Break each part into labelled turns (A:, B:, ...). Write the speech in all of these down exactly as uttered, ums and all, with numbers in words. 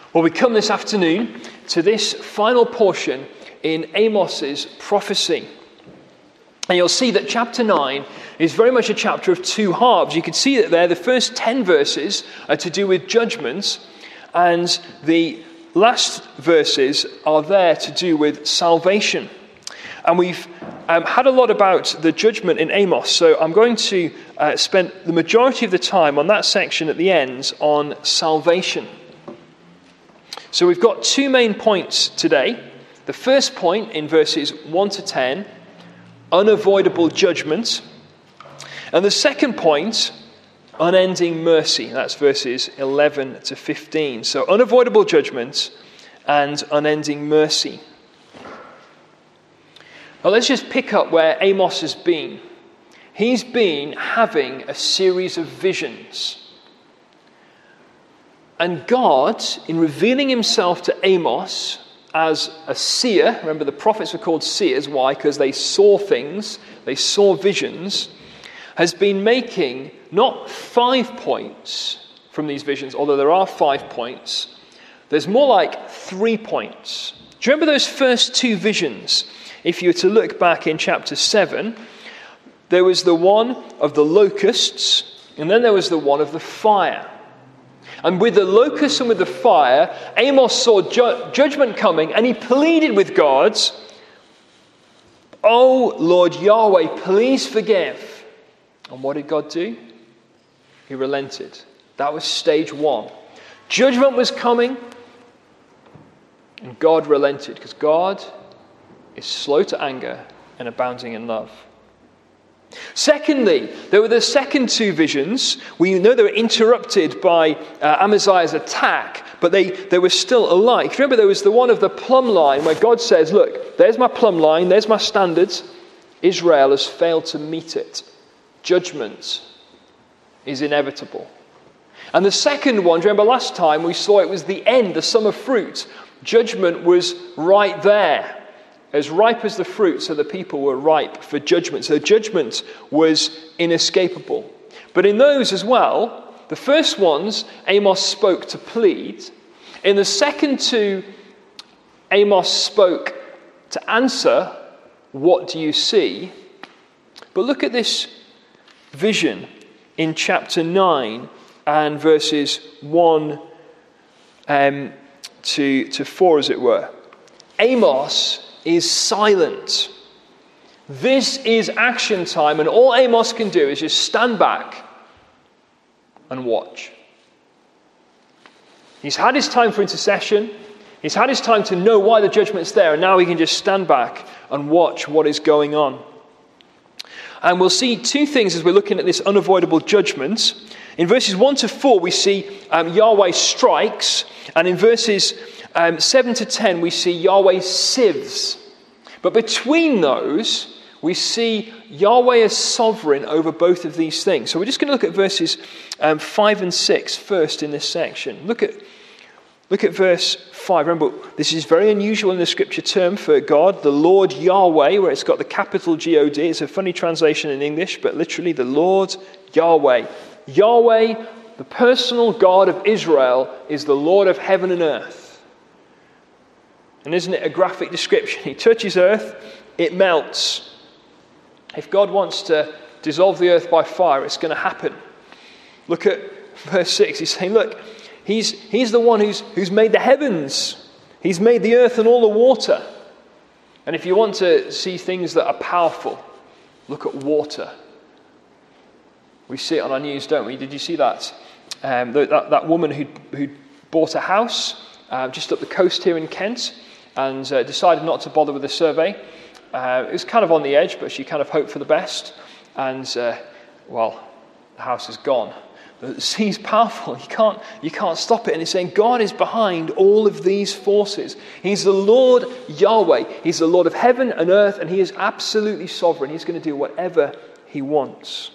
A: Well, we come this afternoon to this final portion in Amos's prophecy. And you'll see that chapter nine is very much a chapter of two halves. You can see that there, the first ten verses are to do with judgments, and the last verses are there to do with salvation. And we've um, had a lot about the judgment in Amos, so I'm going to uh, spend the majority of the time on that section at the end on salvation. So we've got two main points today. The first point in verses one to ten, unavoidable judgment. And the second point, unending mercy. That's verses eleven to fifteen. So unavoidable judgment and unending mercy. Now let's just pick up where Amos has been. He's been having a series of visions. And God, in revealing himself to Amos as a seer, remember the prophets were called seers, why? Because they saw things, they saw visions, has been making not five points from these visions, although there are five points. There's more like three points. Do you remember those first two visions? If you were to look back in chapter seven, there was the one of the locusts, and then there was the one of the fire. And with the locusts and with the fire, Amos saw ju- judgment coming, and he pleaded with God, "Oh Lord Yahweh, please forgive." And what did God do? He relented. That was stage one. Judgment was coming, and God relented, because God is slow to anger and abounding in love. Secondly, there were the second two visions. We know they were interrupted by uh, Amaziah's attack, but they, they were still alike. Remember, there was the one of the plumb line where God says, look, there's my plumb line, there's my standards. Israel has failed to meet it. Judgment is inevitable. And the second one, do you remember last time we saw it was the end, the summer fruit. Judgment was right there. As ripe as the fruit, so the people were ripe for judgment. So judgment was inescapable. But in those as well, the first ones, Amos spoke to plead. In the second two, Amos spoke to answer, what do you see? But look at this vision in chapter nine and verses one um, to, to four, as it were. Amos is silent. This is action time, and all Amos can do is just stand back and watch. He's had his time for intercession. He's had his time to know why the judgment's there, and now he can just stand back and watch what is going on. And we'll see two things as we're looking at this unavoidable judgment. In verses one to four, we see um, Yahweh strikes, and in verses Um, seven to ten, we see Yahweh sieves. But between those, we see Yahweh as sovereign over both of these things. So we're just going to look at verses um, five and six first in this section. Look at, look at verse five. Remember, this is very unusual in the scripture term for God, the Lord Yahweh, where it's got the capital G O D. It's a funny translation in English, but literally the Lord Yahweh. Yahweh, the personal God of Israel, is the Lord of heaven and earth. And isn't it a graphic description? He touches earth, it melts. If God wants to dissolve the earth by fire, it's going to happen. Look at verse six. He's saying, look, he's, he's the one who's, who's made the heavens. He's made the earth and all the water. And if you want to see things that are powerful, look at water. We see it on our news, don't we? Did you see that? Um, that, that woman who who bought a house uh, just up the coast here in Kent, and uh, decided not to bother with the survey. Uh, it was kind of on the edge, but she kind of hoped for the best. And, uh, well, the house is gone. The sea's powerful. You can't, you can't stop it. And it's saying God is behind all of these forces. He's the Lord Yahweh. He's the Lord of heaven and earth, and he is absolutely sovereign. He's going to do whatever he wants.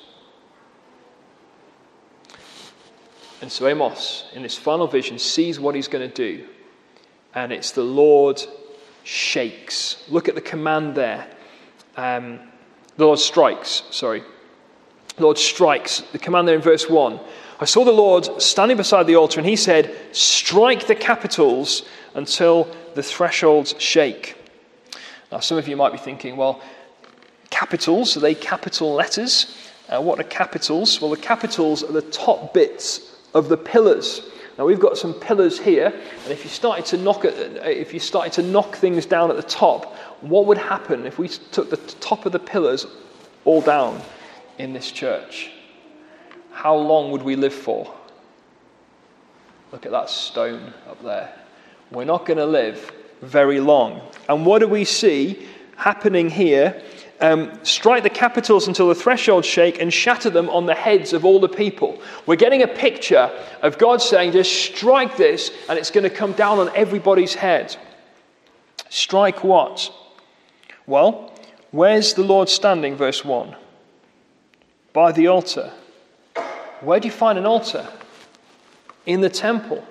A: And so Amos, in this final vision, sees what he's going to do. And it's the Lord shakes. Look at the command there. Um, the Lord strikes, sorry. The Lord strikes. The command there in verse one. I saw the Lord standing beside the altar, and he said, strike the capitals until the thresholds shake. Now, some of you might be thinking, well, capitals, are they capital letters? Uh, what are capitals? Well, the capitals are the top bits of the pillars. Now, we've got some pillars here, and if you started to knock at, if you started to knock things down at the top, what would happen if we took the top of the pillars all down in this church? How long would we live for? Look at that stone up there. We're not going to live very long. And what do we see happening here? Um, strike the capitals until the thresholds shake and shatter them on the heads of all the people. We're getting a picture of God saying, just strike this and it's going to come down on everybody's head. Strike what? Well, where's the Lord standing? Verse one. By the altar. Where do you find an altar? In the temple.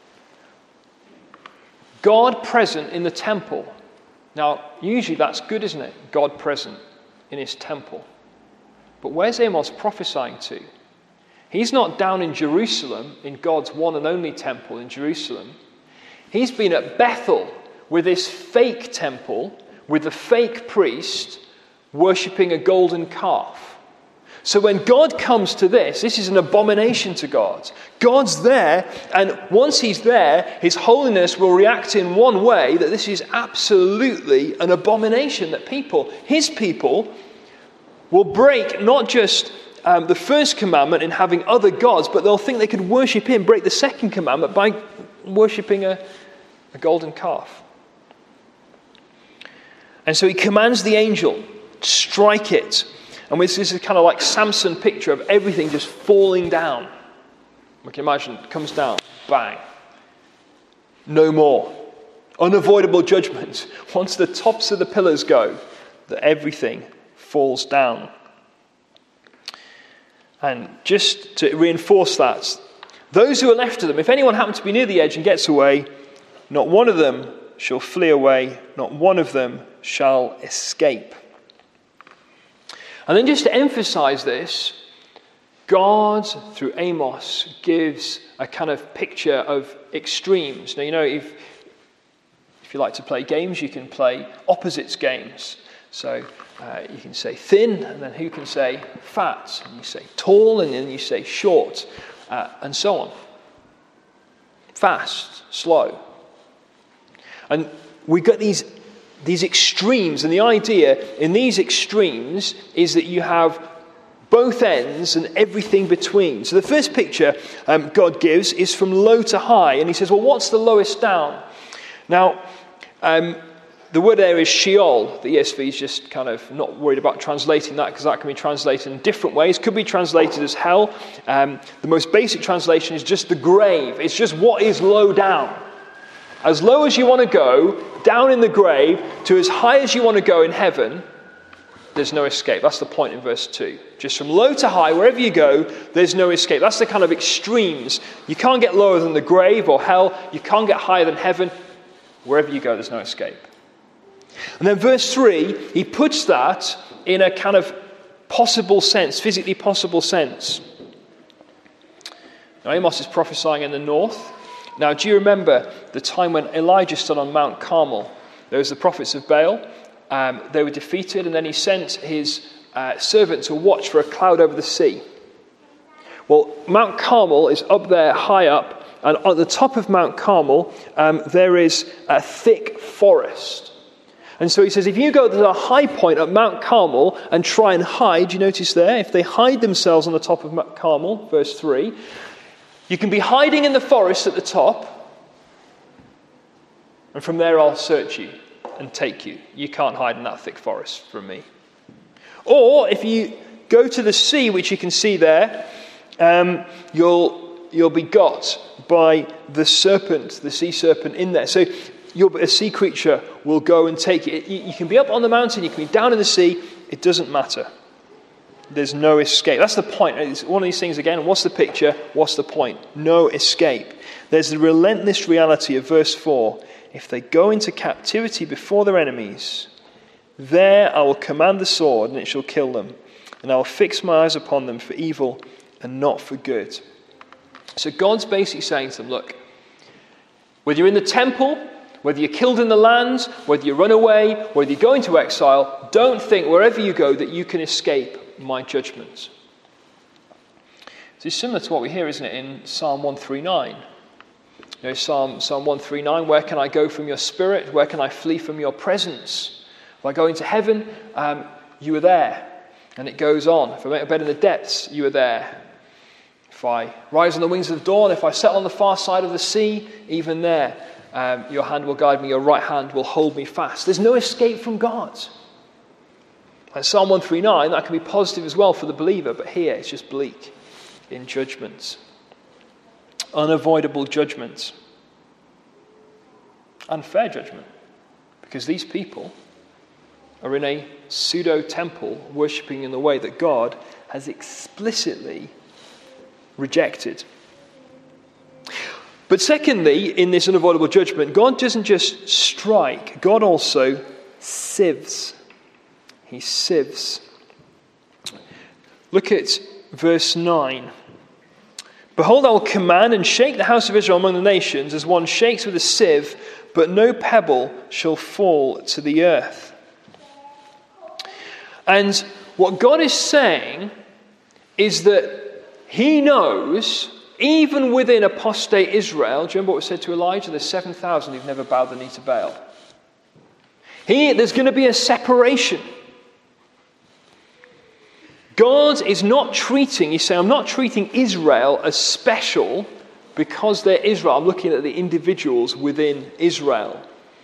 A: God present in the temple. Now, usually that's good, isn't it? God present in his temple. But where's Amos prophesying to? He's not down in Jerusalem, in God's one and only temple in Jerusalem. He's been at Bethel with this fake temple, with the fake priest worshipping a golden calf. So when God comes to this, this is an abomination to God. God's there, and once he's there, his holiness will react in one way that this is absolutely an abomination, that people, his people, will break not just um, the first commandment in having other gods, but they'll think they could worship him, break the second commandment by worshipping a, a golden calf. And so he commands the angel, strike it. And this is kind of like Samson picture of everything just falling down. We can imagine it comes down, bang. No more. Unavoidable judgment. Once the tops of the pillars go, that everything falls down. And just to reinforce that, those who are left of them, if anyone happens to be near the edge and gets away, not one of them shall flee away, not one of them shall escape. And then just to emphasize this, God, through Amos, gives a kind of picture of extremes. Now, you know, if, if you like to play games, you can play opposites games. So uh, you can say thin, and then who can say fat? And you say tall, and then you say short, uh, and so on. Fast, slow. And we got these These extremes, and the idea in these extremes is that you have both ends and everything between. So the first picture um, God gives is from low to high, and he says, well, what's the lowest down? Now, um, the word there is Sheol. The E S V is just kind of not worried about translating that, because that can be translated in different ways. Could be translated as hell. Um, the most basic translation is just the grave. It's just what is low down. As low as you want to go, down in the grave, to as high as you want to go in heaven, there's no escape. That's the point in verse two. Just from low to high, wherever you go, there's no escape. That's the kind of extremes. You can't get lower than the grave or hell. You can't get higher than heaven. Wherever you go, there's no escape. And then verse three, he puts that in a kind of possible sense, physically possible sense. Now, Amos is prophesying in the north. Now, do you remember the time when Elijah stood on Mount Carmel? There was the prophets of Baal. Um, they were defeated, and then he sent his uh, servant to watch for a cloud over the sea. Well, Mount Carmel is up there, high up, and at the top of Mount Carmel, um, there is a thick forest. And so he says, if you go to the high point at Mount Carmel and try and hide, you notice there, if they hide themselves on the top of Mount Carmel, verse three, you can be hiding in the forest at the top, and from there I'll search you and take you. You can't hide in that thick forest from me. Or if you go to the sea, which you can see there, um, you'll you'll be got by the serpent, the sea serpent in there. So you'll, a sea creature will go and take you. you. You can be up on the mountain, you can be down in the sea. It doesn't matter. There's no escape. That's the point. It's one of these things again. What's the picture? What's the point? No escape. There's the relentless reality of verse four. If they go into captivity before their enemies, there I will command the sword, and it shall kill them. and I will fix my eyes upon them for evil and not for good. So God's basically saying to them, look, whether you're in the temple, whether you're killed in the land, whether you run away, whether you go into exile, don't think wherever you go that you can escape my judgments. It's similar to what we hear, isn't it, in Psalm one thirty-nine. You know, Psalm, Psalm one thirty-nine, where can I go from your spirit? Where can I flee from your presence? If I go into heaven, um, you are there. And it goes on. If I make a bed in the depths, you are there. If I rise on the wings of the dawn, if I settle on the far side of the sea, even there, um, your hand will guide me, your right hand will hold me fast. There's no escape from God. And Psalm one thirty-nine, that can be positive as well for the believer, but here it's just bleak in judgments. Unavoidable judgments. Unfair judgment. Because these people are in a pseudo-temple worshipping in the way that God has explicitly rejected. But secondly, in this unavoidable judgment, God doesn't just strike, God also sieves. He sieves. Look at verse nine. Behold, I will command and shake the house of Israel among the nations as one shakes with a sieve, but no pebble shall fall to the earth. And what God is saying is that he knows, even within apostate Israel, do you remember what was said to Elijah? There's seven thousand who've never bowed the knee to Baal. He, there's going to be a separation. God is not treating, he's saying, I'm not treating Israel as special because they're Israel. I'm looking at the individuals within Israel.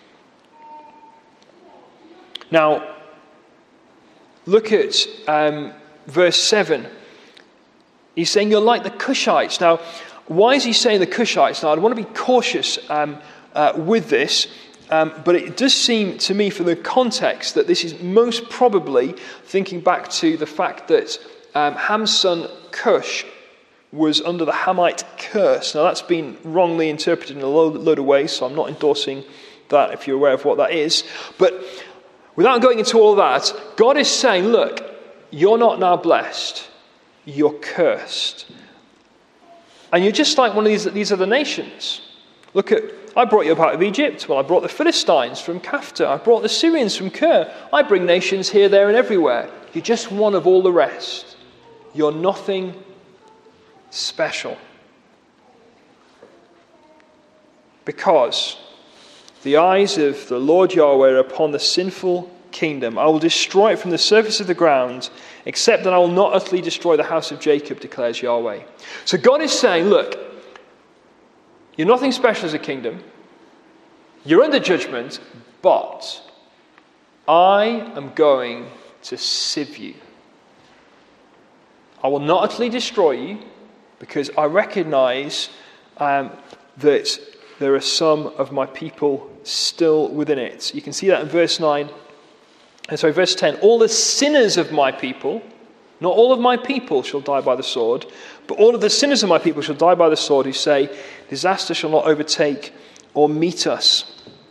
A: Now, look at um, verse seven. He's saying you're like the Cushites. Now, why is he saying the Cushites? Now, I want to be cautious um, uh, with this, um, but it does seem to me from the context that this is most probably thinking back to the fact that um, Ham's son Cush was under the Hamite curse. Now, that's been wrongly interpreted in a load, load of ways, so I'm not endorsing that if you're aware of what that is. But without going into all that, God is saying, look, you're not now blessed. You're cursed. And you're just like one of these, these other nations. Look at, I brought you up out of Egypt. Well, I brought the Philistines from Kafta. I brought the Syrians from Kir. I bring nations here, there, and everywhere. You're just one of all the rest. You're nothing special. Because the eyes of the Lord Yahweh are upon the sinful kingdom. I will destroy it from the surface of the ground, except that I will not utterly destroy the house of Jacob, declares Yahweh. So God is saying, look, you're nothing special as a kingdom. You're under judgment, but I am going to sieve you. I will not utterly destroy you because I recognize um, that there are some of my people still within it. You can see that in verse nine. And so verse ten, all the sinners of my people, not all of my people shall die by the sword, but all of the sinners of my people shall die by the sword who say, disaster shall not overtake or meet us.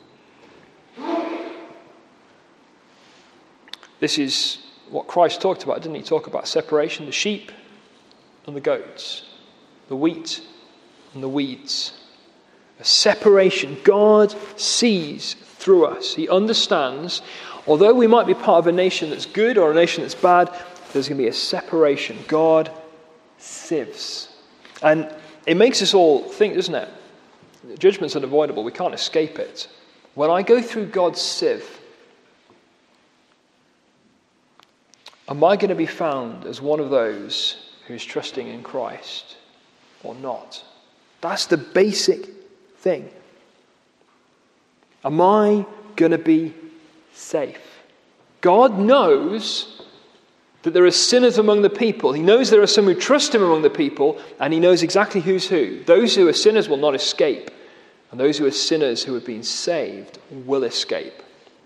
A: This is what Christ talked about, didn't he? Talk about separation, the sheep and the goats, the wheat and the weeds. A separation. God sees through us. He understands. Although we might be part of a nation that's good or a nation that's bad, there's going to be a separation. God sieves. And it makes us all think, doesn't it? Judgment's unavoidable. We can't escape it. When I go through God's sieve, am I going to be found as one of those who's trusting in Christ or not? That's the basic thing. Am I going to be safe? God knows that there are sinners among the people. He knows there are some who trust him among the people, and he knows exactly who's who. Those who are sinners will not escape, and those who are sinners who have been saved will escape.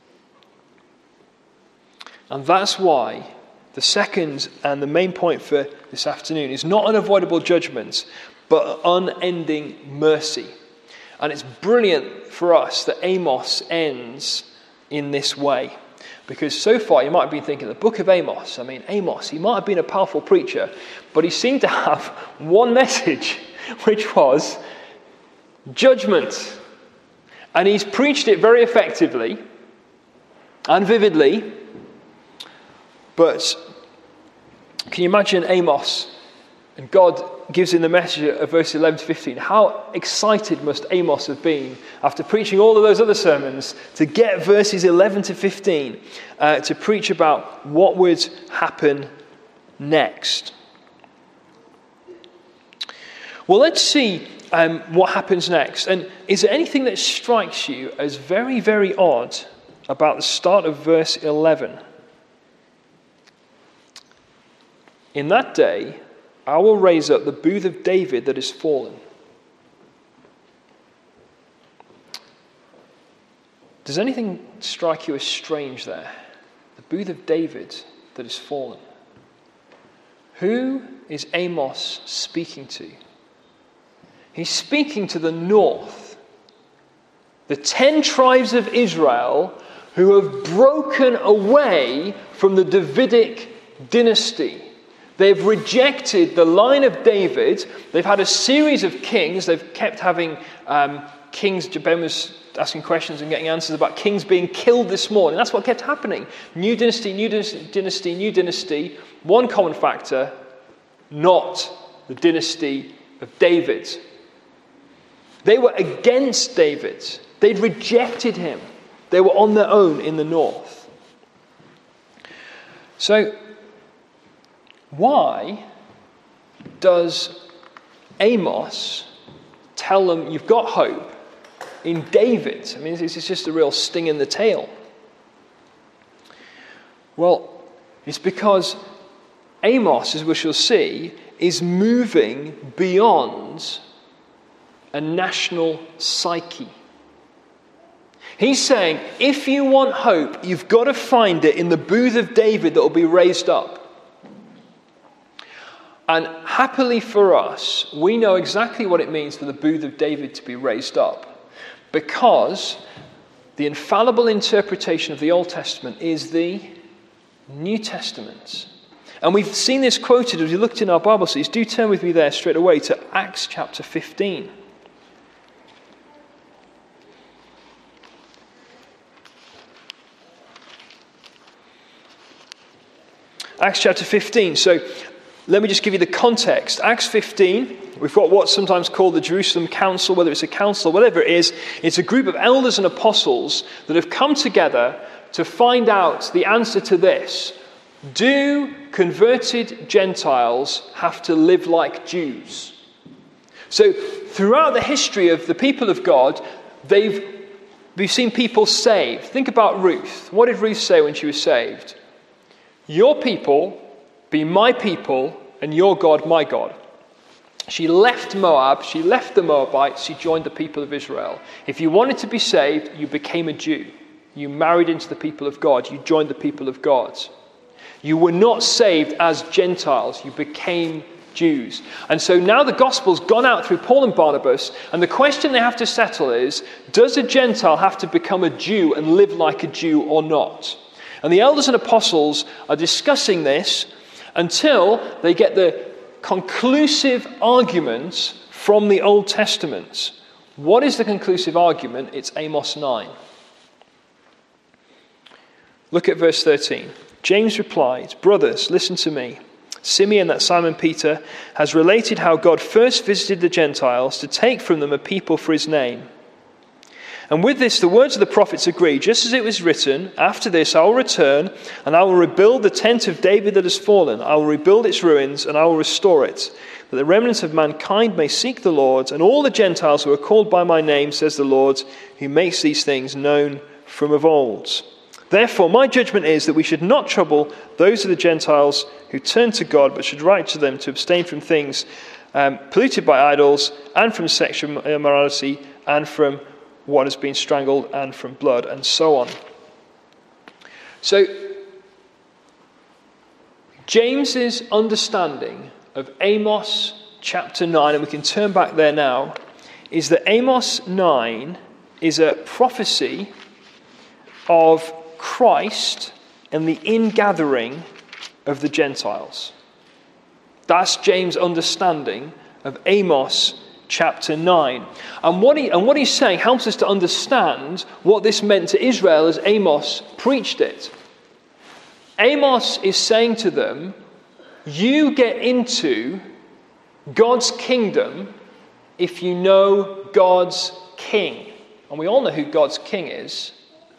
A: And that's why the second and the main point for this afternoon is not unavoidable judgment, but unending mercy. And it's brilliant for us that Amos ends in this way. Because so far you might have been thinking the book of Amos. I mean, Amos, he might have been a powerful preacher, but he seemed to have one message, which was judgment. And he's preached it very effectively and vividly. But can you imagine Amos? And God gives in the message of verse eleven to fifteen. How excited must Amos have been after preaching all of those other sermons to get verses eleven to fifteen uh, to preach about what would happen next. Well, let's see um, what happens next. And is there anything that strikes you as very, very odd about the start of verse eleven? In that day, I will raise up the booth of David that is fallen. Does anything strike you as strange there? The booth of David that is fallen. Who is Amos speaking to? He's speaking to the north. The ten tribes of Israel who have broken away from the Davidic dynasty. They've rejected the line of David. They've had a series of kings. They've kept having um, kings. Ben was asking questions and getting answers about kings being killed this morning. That's what kept happening. New dynasty, new dynasty, new dynasty. One common factor, not the dynasty of David. They were against David. They'd rejected him. They were on their own in the north. So, why does Amos tell them you've got hope in David? I mean, this is just a real sting in the tail. Well, it's because Amos, as we shall see, is moving beyond a national psyche. He's saying, if you want hope, you've got to find it in the booth of David that will be raised up. And happily for us, we know exactly what it means for the booth of David to be raised up. Because the infallible interpretation of the Old Testament is the New Testament. And we've seen this quoted as we looked in our Bible studies. Do turn with me there straight away to Acts chapter fifteen. Acts chapter fifteen. So let me just give you the context. Acts fifteen, we've got what's sometimes called the Jerusalem Council, whether it's a council, whatever it is. It's a group of elders and apostles that have come together to find out the answer to this. Do converted Gentiles have to live like Jews? So throughout the history of the people of God, they've we've seen people saved. Think about Ruth. What did Ruth say when she was saved? Your people be my people, and your God my God. She left Moab, she left the Moabites, she joined the people of Israel. If you wanted to be saved, you became a Jew. You married into the people of God. You joined the people of God. You were not saved as Gentiles. You became Jews. And so now the gospel's gone out through Paul and Barnabas, and the question they have to settle is, does a Gentile have to become a Jew and live like a Jew or not? And the elders and apostles are discussing this until they get the conclusive arguments from the Old Testament. What is the conclusive argument? It's Amos nine. Look at verse thirteen. James replied, "Brothers, listen to me. Simeon, that Simon Peter, has related how God first visited the Gentiles to take from them a people for his name. And with this, the words of the prophets agree, just as it was written, after this I will return, and I will rebuild the tent of David that has fallen. I will rebuild its ruins, and I will restore it, that the remnants of mankind may seek the Lord, and all the Gentiles who are called by my name, says the Lord, who makes these things known from of old. Therefore, my judgment is that we should not trouble those of the Gentiles who turn to God, but should write to them to abstain from things um, polluted by idols, and from sexual immorality, and from what has been strangled, and from blood," and so on. So, James's understanding of Amos chapter nine, and we can turn back there now, is that Amos nine is a prophecy of Christ and the ingathering of the Gentiles. That's James' understanding of Amos chapter nine. And what, he, and what he's saying helps us to understand what this meant to Israel as Amos preached it. Amos is saying to them, you get into God's kingdom if you know God's king. And we all know who God's king is.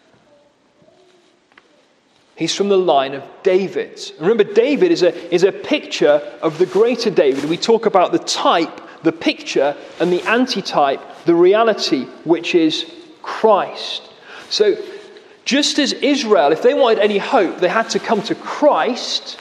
A: He's from the line of David. Remember, David is a, is a picture of the greater David. We talk about the type, the picture, and the antitype, the reality, which is Christ. So, just as Israel, if they wanted any hope, they had to come to Christ,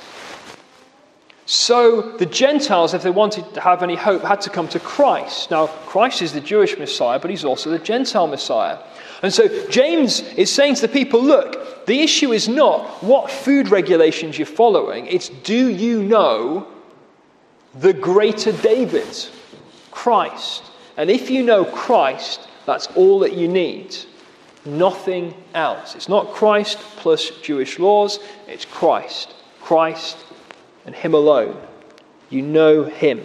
A: so the Gentiles, if they wanted to have any hope, had to come to Christ. Now, Christ is the Jewish Messiah, but he's also the Gentile Messiah. And so James is saying to the people, look, the issue is not what food regulations you're following. It's, do you know the greater David, Christ? And if you know Christ, that's all that you need. Nothing else. It's not Christ plus Jewish laws. It's Christ. Christ and him alone. You know him.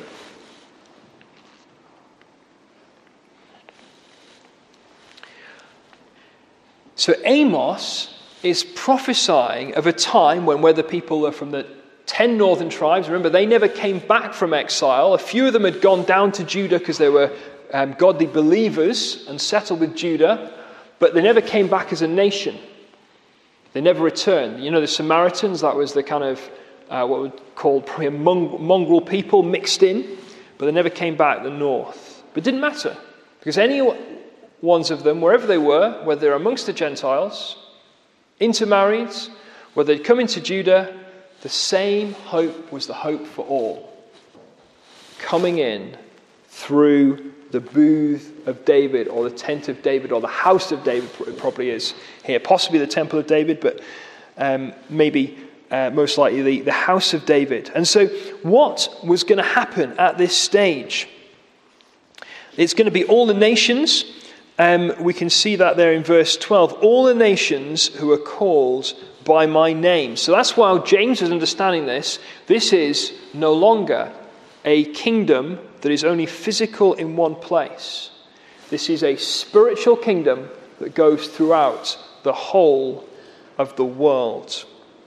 A: So Amos is prophesying of a time when whether people are from the ten northern tribes, remember they never came back from exile. A few of them had gone down to Judah because they were um, godly believers and settled with Judah, but they never came back as a nation. They never returned. You know, the Samaritans, that was the kind of uh, what we call probably a mongrel people mixed in, but they never came back the north. But it didn't matter, because any ones of them, wherever they were, whether they're amongst the Gentiles, intermarried, whether they'd come into Judah, the same hope was the hope for all. Coming in through the booth of David, or the tent of David, or the house of David, it probably is here. Possibly the temple of David, but um, maybe uh, most likely the, the house of David. And so what was going to happen at this stage? It's going to be all the nations. Um, we can see that there in verse twelve. All the nations who are called by my name. So that's why James is understanding this. This is no longer a kingdom that is only physical in one place. This is a spiritual kingdom that goes throughout the whole of the world.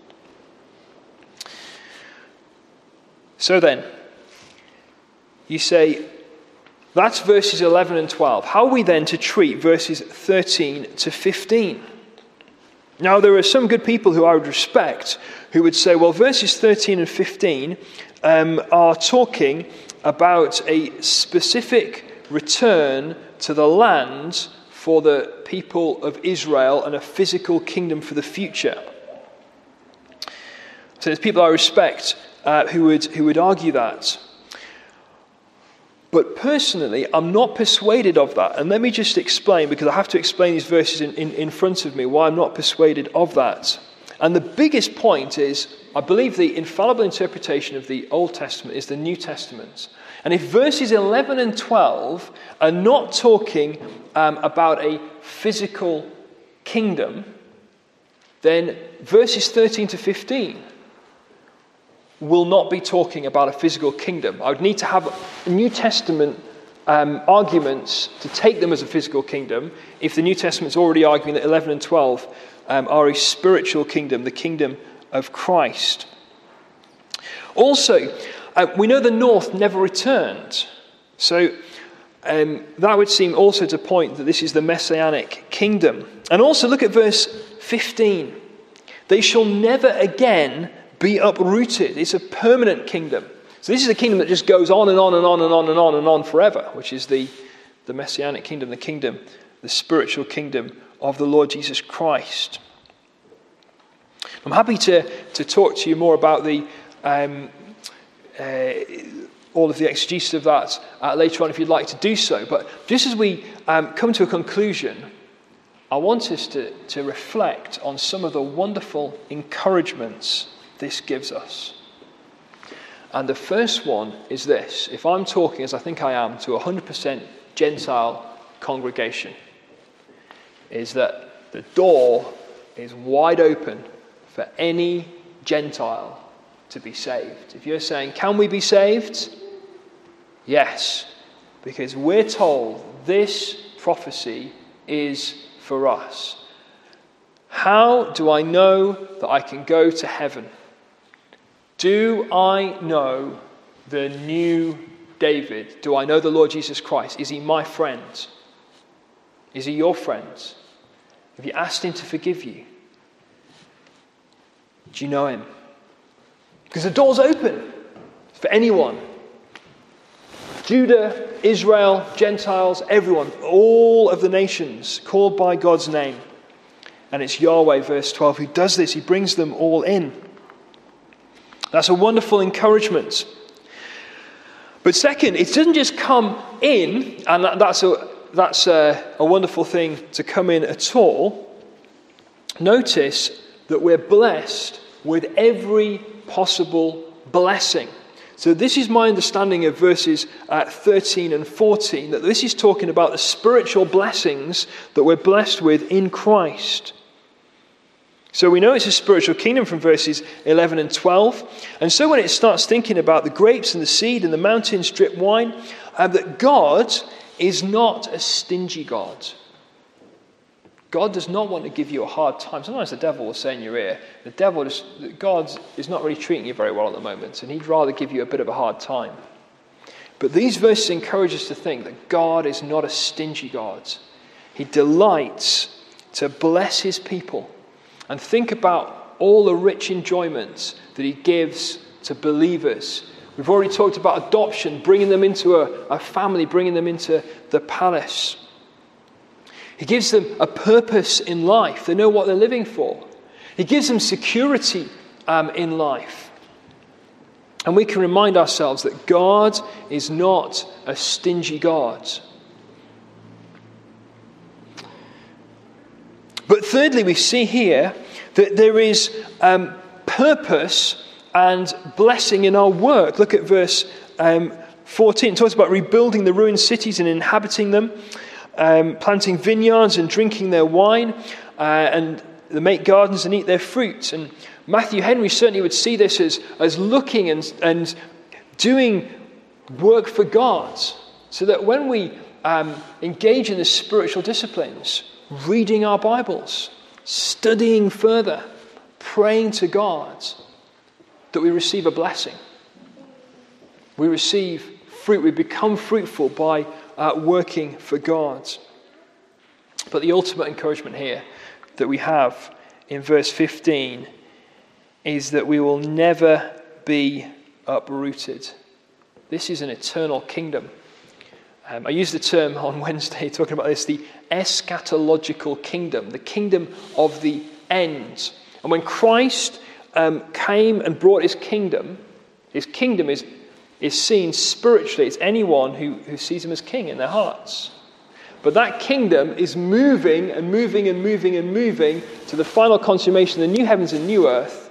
A: So then, you say, that's verses eleven and twelve. How are we then to treat verses thirteen to fifteen? Now, there are some good people who I would respect who would say, well, verses thirteen and fifteen um, are talking about a specific return to the land for the people of Israel and a physical kingdom for the future. So there's people I respect uh, who would who would argue that. But personally, I'm not persuaded of that. And let me just explain, because I have to explain these verses in, in, in front of me, why I'm not persuaded of that. And the biggest point is, I believe the infallible interpretation of the Old Testament is the New Testament. And if verses eleven and twelve are not talking um, about a physical kingdom, then verses thirteen to fifteen will not be talking about a physical kingdom. I would need to have New Testament um, arguments to take them as a physical kingdom if the New Testament's already arguing that eleven and twelve um, are a spiritual kingdom, the kingdom of Christ. Also, uh, we know the north never returned. So um, that would seem also to point that this is the Messianic kingdom. And also look at verse fifteen. They shall never again be uprooted. It's a permanent kingdom. So this is a kingdom that just goes on and on and on and on and on and on forever, which is the, the Messianic kingdom, the kingdom, the spiritual kingdom of the Lord Jesus Christ. I'm happy to, to talk to you more about the um, uh, all of the exegesis of that uh, later on if you'd like to do so. But just as we um, come to a conclusion, I want us to, to reflect on some of the wonderful encouragements this gives us. And the first one is this. If I'm talking, as I think I am, to a one hundred percent Gentile congregation, is that the door is wide open for any Gentile to be saved. If you're saying, can we be saved? Yes, because we're told this prophecy is for us. How do I know that I can go to heaven? Do I know the new David? Do I know the Lord Jesus Christ? Is he my friend? Is he your friend? Have you asked him to forgive you? Do you know him? Because the door's open for anyone. Judah, Israel, Gentiles, everyone, all of the nations called by God's name. And it's Yahweh, verse twelve, who does this. He brings them all in. That's a wonderful encouragement. But second, it doesn't just come in, and that's a, that's a, a wonderful thing to come in at all. Notice that we're blessed with every possible blessing. So this is my understanding of verses uh, thirteen and fourteen, that this is talking about the spiritual blessings that we're blessed with in Christ. So we know it's a spiritual kingdom from verses eleven and twelve. And so when it starts thinking about the grapes and the seed and the mountains drip wine, uh, that God is not a stingy God. God does not want to give you a hard time. Sometimes the devil will say in your ear, the devil just, God is not really treating you very well at the moment, and he'd rather give you a bit of a hard time. But these verses encourage us to think that God is not a stingy God. He delights to bless his people. And think about all the rich enjoyments that he gives to believers. We've already talked about adoption, bringing them into a, a family, bringing them into the palace. He gives them a purpose in life. They know what they're living for. He gives them security um, in life. And we can remind ourselves that God is not a stingy God. But thirdly, we see here that there is um, purpose and blessing in our work. Look at verse um, fourteen. It talks about rebuilding the ruined cities and inhabiting them, um, planting vineyards and drinking their wine, uh, and they make gardens and eat their fruit. And Matthew Henry certainly would see this as, as looking and, and doing work for God, so that when we um, engage in the spiritual disciplines, reading our Bibles, studying further, praying to God, that we receive a blessing. We receive fruit. We become fruitful by uh, working for God. But the ultimate encouragement here that we have in verse fifteen is that we will never be uprooted. This is an eternal kingdom. Um, I used the term on Wednesday talking about this, the eschatological kingdom, the kingdom of the end. And when Christ um, came and brought his kingdom, his kingdom is, is seen spiritually. It's anyone who, who sees him as king in their hearts. But that kingdom is moving and moving and moving and moving to the final consummation of the new heavens and new earth.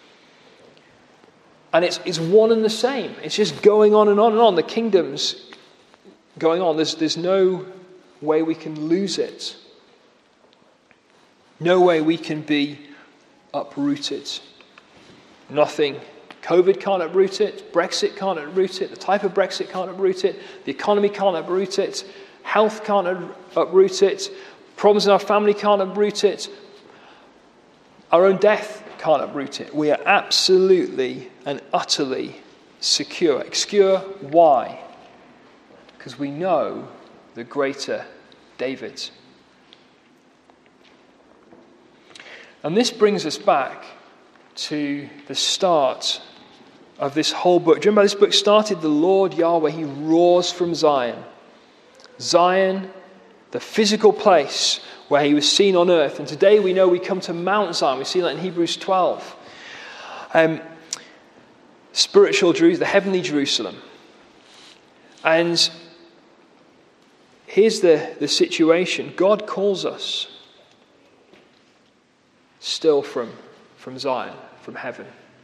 A: And it's, it's one and the same. It's just going on and on and on. The kingdom's going on. There's, there's no way we can lose it. No way we can be uprooted. Nothing. COVID can't uproot it. Brexit can't uproot it. The type of Brexit can't uproot it. The economy can't uproot it. Health can't uproot it. Problems in our family can't uproot it. Our own death can't uproot it. We are absolutely and utterly secure. Secure, why? Because we know the greater David. And this brings us back to the start of this whole book. Do you remember this book started? The Lord Yahweh, he roars from Zion. Zion, the physical place where he was seen on earth. And today we know we come to Mount Zion. We see that in Hebrews twelve. Um, spiritual Jerusalem, the heavenly Jerusalem. And here's the, the situation. God calls us still from, from Zion, from heaven.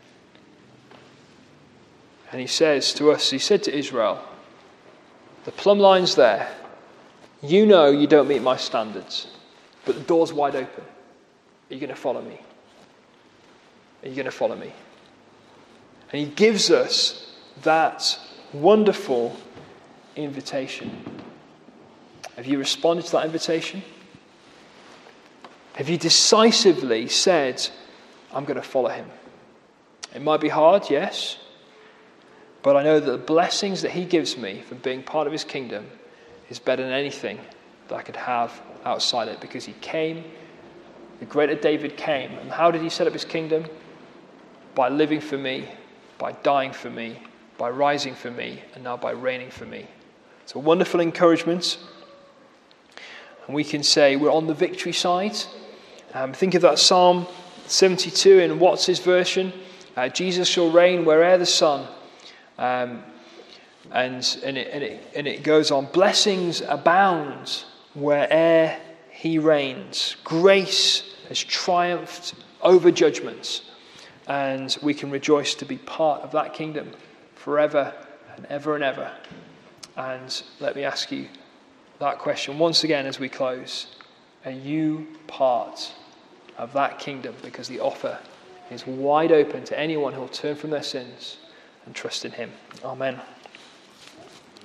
A: And he says to us, he said to Israel, the plumb line's there. You know you don't meet my standards, but the door's wide open. Are you going to follow me? Are you going to follow me? And he gives us that wonderful invitation. Have you responded to that invitation? Have you decisively said, I'm going to follow him? It might be hard, yes. But I know that the blessings that he gives me from being part of his kingdom is better than anything that I could have outside it, because he came, the greater David came. And how did he set up his kingdom? By living for me, by dying for me, by rising for me, and now by reigning for me. It's a wonderful encouragement. And we can say we're on the victory side. Um, think of that Psalm seventy-two in Watts' version. Uh, Jesus shall reign where'er the sun. Um, and, and, it, and, it, and it goes on. Blessings abound where'er he reigns. Grace has triumphed over judgments. And we can rejoice to be part of that kingdom forever and ever and ever. And let me ask you that question once again as we close. Are you part of that kingdom? Because the offer is wide open to anyone who will turn from their sins and trust in him. Amen.